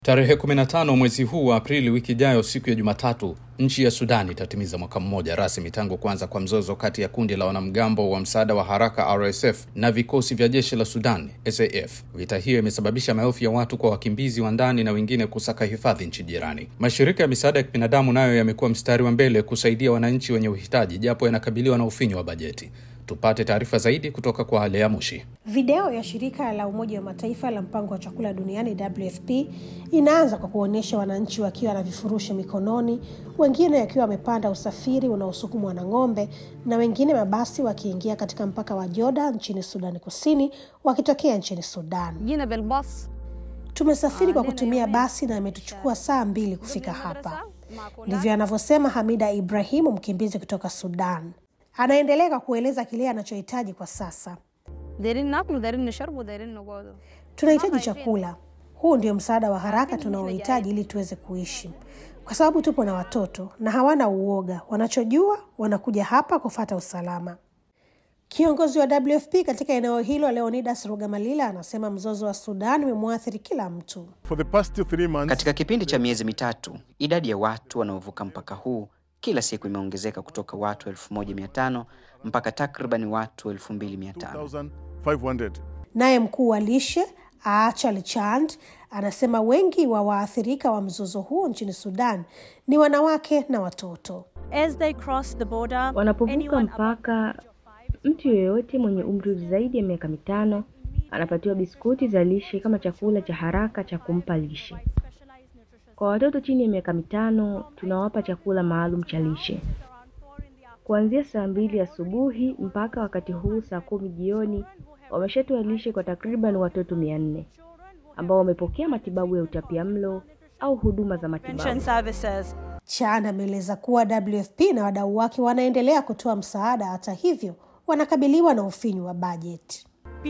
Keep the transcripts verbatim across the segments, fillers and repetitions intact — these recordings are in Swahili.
Tarehe kumi na tano mwezi huu wa Aprili wiki ijayo siku ya Jumatatu, nchi ya Sudan itatimiza mwaka mmoja rasmi tangu kuanza kwa mzozo kati ya kundi la wanamgambo wa msaada wa haraka R S F na vikosi vya jeshi la Sudan S A F. Vita hiyo imesababisha maelfu ya watu kwa wakimbizi wa ndani na wengine kusaka hifadhi nchi jirani. Mashirika ya misaada ya kibinadamu nayo yamekuwa mstari wa mbele kusaidia wananchi wenye uhitaji japo yanakabiliwa na ufinyu wa bajeti. Tupate taarifa zaidi kutoka kwa Alea Mushi. Video ya shirika la Umoja wa Mataifa la mpango wa chakula duniani W F P inaanza kwa kuonyesha wananchi wakiwa na vifurushi mikononi, wengine wakiwa wamepanda usafiri unaosukumwa na ng'ombe na wengine mabasi wakiingia katika mpaka wa Jordan nchini Sudan Kusini wakitokea nchini Sudan. Tumesafiri kwa kutumia basi na imetuchukua saa mbili kufika hapa. Ndivyo anavyosema Hamida Ibrahimu, mkimbizi kutoka Sudan. Anaendelea kueleza kile anachohitaji kwa sasa. Tunahitaji chakula. Huu ndio msaada wa haraka tunaohitaji ili tuweze kuishi. Kwa sababu tupo na watoto na hawana uoga. Wanachojua wanakuja hapa kufuata usalama. Kiongozi wa W F P katika eneo hilo Leonidas Rugamalila anasema mzozo wa Sudan umemwathiri kila mtu. For the past three months, katika kipindi cha miezi mitatu, idadi ya watu wanaovuka mpaka huu kila siku imeongezeka kutoka watu elfu moja mia tano mpaka takriban watu elfu mbili mia tano. Naye mkuu wa lishe Achal Chand anasema wengi wa waathirika wa mzozo huo nchini Sudan ni wanawake na watoto. As they cross the border, wanapovuka mpaka, mtu yeyote mwenye umri zaidi ya miaka mitano anapatiwa biskuti za lishe kama chakula cha haraka cha kumpa lishe. Kwa watoto chini ya miaka mitano tunawapa chakula maalum cha lishe. Kuanzia saa mbili asubuhi mpaka wakati huu saa kumi jioni wameshatoa lishe kwa takriban watoto mia nne ambao wamepokea matibabu ya utapiamlo au huduma za matibabu. Chana ameeleza kuwa W F P na wadau wake wanaendelea kutoa msaada, hata hivyo wanakabiliwa na ufinyu wa bajeti.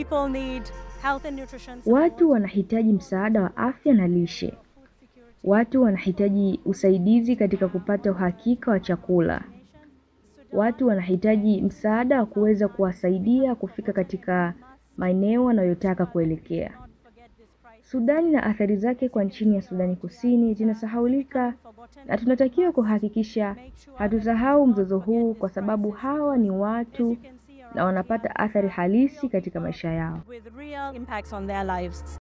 Watu wanahitaji msaada wa afya na lishe. Watu wanahitaji usaidizi katika kupata uhakika wa chakula. Watu wanahitaji msaada wa kuweza kuwasaidia kufika katika maeneo wanayotaka kuelekea. Sudani na athari zake kwa nchini ya Sudani Kusini zinasahaulika na tunatakiwa kuhakikisha hatusahau mzozo huu kwa sababu hawa ni watu na wanapata athari halisi katika maisha yao.